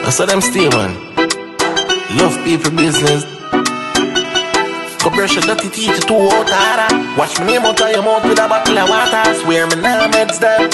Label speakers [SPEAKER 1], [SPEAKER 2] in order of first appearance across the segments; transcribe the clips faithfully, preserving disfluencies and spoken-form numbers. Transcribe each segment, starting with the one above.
[SPEAKER 1] I saw them stay, man. Love people business. Go brush your dirty teeth to out harder. Watch me name out of your mouth with a bottle of water. Swear me nah meds them.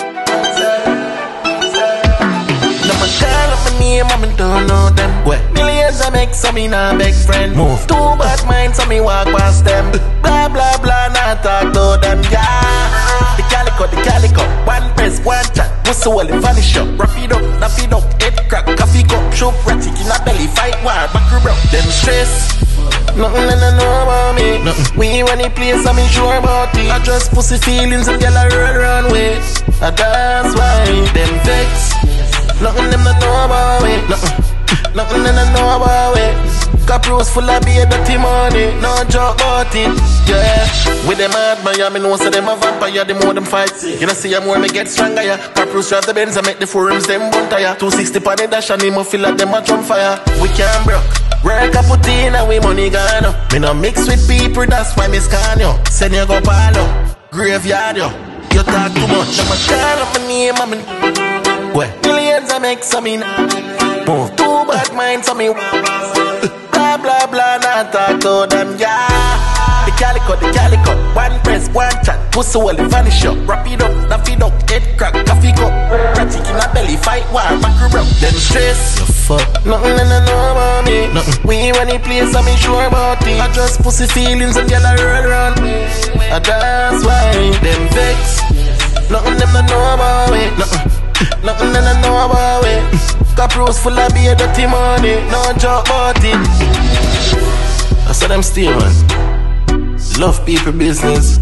[SPEAKER 1] Never call up my name, I don't know them. What? Millions I make, so me nah beg friend. Move. Two bad minds, so me walk past them. Blah blah blah, nah talk to them. Yeah. The calico, the calico. One press, one chat. Pussy well, it vanish up. Wrap it up, nap it up. Head crack, coffee cup. Show pratic in a belly. Fight war, back rub. Them stress. Nothing I know about me. Nothing. We run the place, I'm sure about it. I just pussy feelings and girl I run run with. And that's why them vex. Nothing them not know about it. Nothing. Nothing them not know about it. Capro's full of beer, dirty money. No joke about it. Yeah. With them hard, man, me know so them a vampire. The more them fight, you know see them more me get stronger. Yeah. Capro's drive the Benz, I make the forums them bun tire. two sixty on the dash and him a feel like them a jump fire. We can't broke. Work a put in and we money gone up. Me no mix with people, that's why me scan you. Send you go pal up, graveyard you. You talk too much, I'ma call up my name, I'm in. What? Millions I make, so me move. Two bad minds, so me blah blah blah, not talk to them, yeah. The calico, the calico. One press, one chat. Pussy well, it vanish up. Wrap it up, nap it up. Head crack, coffee cup. Pratic in a belly, fight war, back rub. Them stress. The fuck? Nothing I know about me. Nothing. We run the place, I'm sure about it. I just pussy feelings and girl I run run. And that's why them vex. Nothing them I know about it. Nothing. Nothing that I know about it. Capro's full of beer, dirty money. No joke about it. I saw them stay, man. Love people business.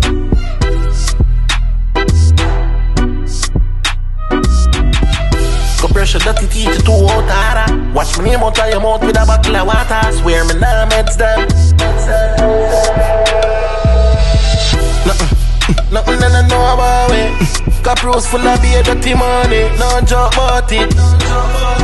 [SPEAKER 1] Go brush your dirty teeth to out harder. Watch me name out of your mouth with a bottle of water. Swear me nah meds them. Nothing. Nothing that I know about it. Capro's full of beer, dirty money. No joke about it.